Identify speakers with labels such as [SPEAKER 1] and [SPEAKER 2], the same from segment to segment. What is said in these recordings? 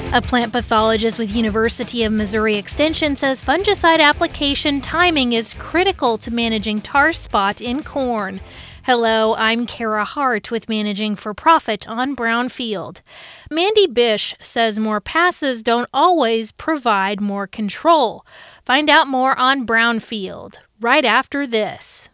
[SPEAKER 1] A plant pathologist with University of Missouri Extension says fungicide application timing is critical to managing tar spot in corn. Hello, I'm Kara Hart with Managing for Profit on Brownfield. Mandy Bish says more passes don't always provide more control. Find out more on Brownfield right after this.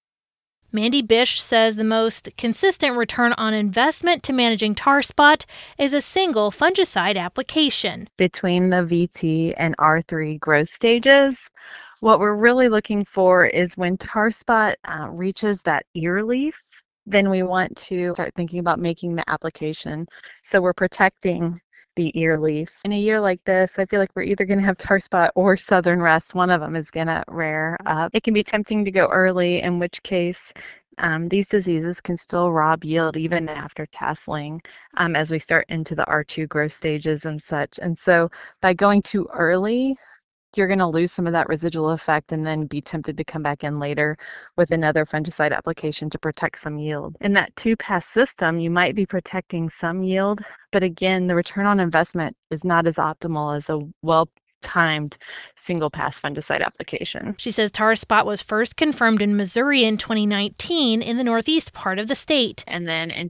[SPEAKER 1] Mandy Bish says the most consistent return on investment to managing tar spot is a single fungicide application.
[SPEAKER 2] Between the VT and R3 growth stages, what we're really looking for is when tar spot reaches that ear leaf, then we want to start thinking about making the application. So we're protecting the ear leaf. In a year like this, I feel like we're either going to have tar spot or southern rust. One of them is going to rear up. It can be tempting to go early, in which case these diseases can still rob yield even after tasseling as we start into the R2 growth stages and such. And so by going too early, you're going to lose some of that residual effect and then be tempted to come back in later with another fungicide application to protect some yield. In that two-pass system, you might be protecting some yield, but again, the return on investment is not as optimal as a well-timed single-pass fungicide application.
[SPEAKER 1] She says tar spot was first confirmed in Missouri in 2019 in the northeast part of the state.
[SPEAKER 2] And then in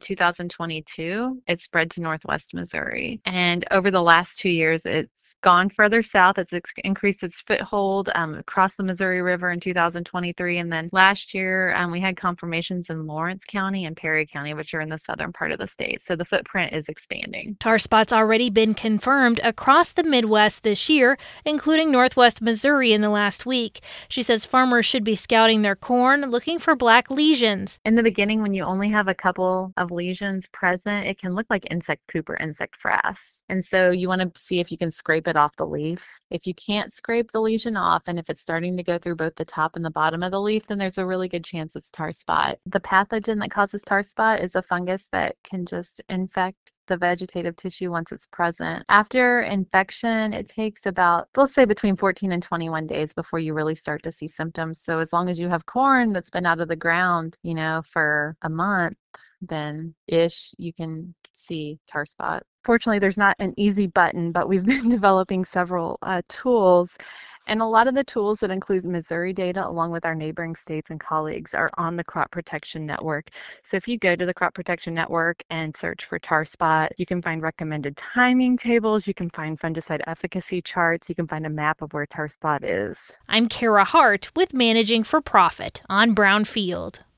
[SPEAKER 2] 2022, it spread to northwest Missouri. And over the last 2 years, it's gone further south. It's increased its foothold across the Missouri River in 2023. And then last year, we had confirmations in Lawrence County and Perry County, which are in the southern part of the state. So the footprint is expanding.
[SPEAKER 1] Tar spot's already been confirmed across the Midwest this year, including northwest Missouri in the last week. She says farmers should be scouting their corn, looking for black lesions.
[SPEAKER 2] In the beginning, when you only have a couple of lesions present, it can look like insect poop or insect frass. And so you want to see if you can scrape it off the leaf. If you can't scrape the lesion off, and if it's starting to go through both the top and the bottom of the leaf, then there's a really good chance it's tar spot. The pathogen that causes tar spot is a fungus that can just infect the vegetative tissue once it's present. After infection, it takes about, let's say, between 14 and 21 days before you really start to see symptoms. So as long as you have corn that's been out of the ground, for a month, then you can see tar spot. Fortunately, there's not an easy button, but we've been developing several tools. And a lot of the tools that include Missouri data, along with our neighboring states and colleagues, are on the Crop Protection Network. So if you go to the Crop Protection Network and search for tar spot, you can find recommended timing tables, you can find fungicide efficacy charts, you can find a map of where tar spot is.
[SPEAKER 1] I'm Kara Hart with Managing for Profit on Brownfield.